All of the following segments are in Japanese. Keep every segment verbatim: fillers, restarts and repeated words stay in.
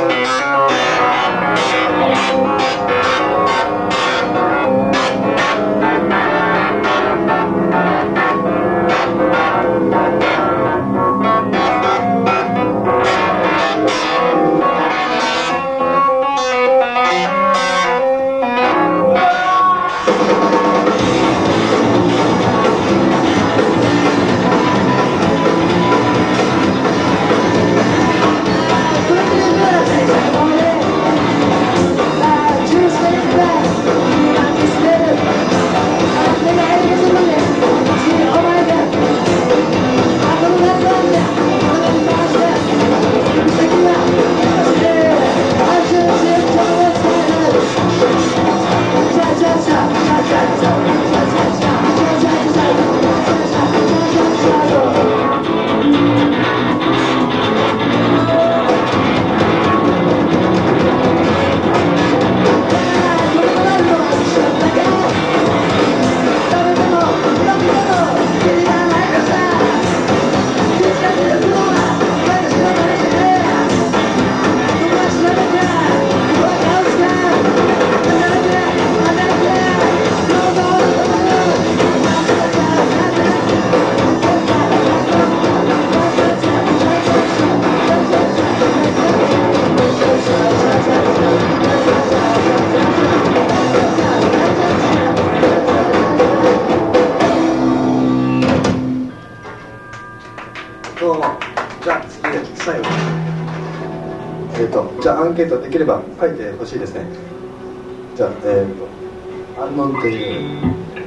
どうも。じゃあ次で最後。えっ、ー、とじゃあアンケートできれば書いてほしいですね。じゃあえっ、ー、とアンノンという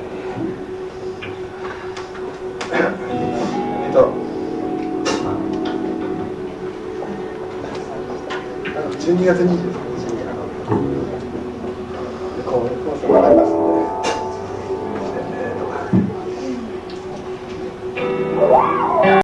えっとじゅうにがつにじゅうさんにちにあのこう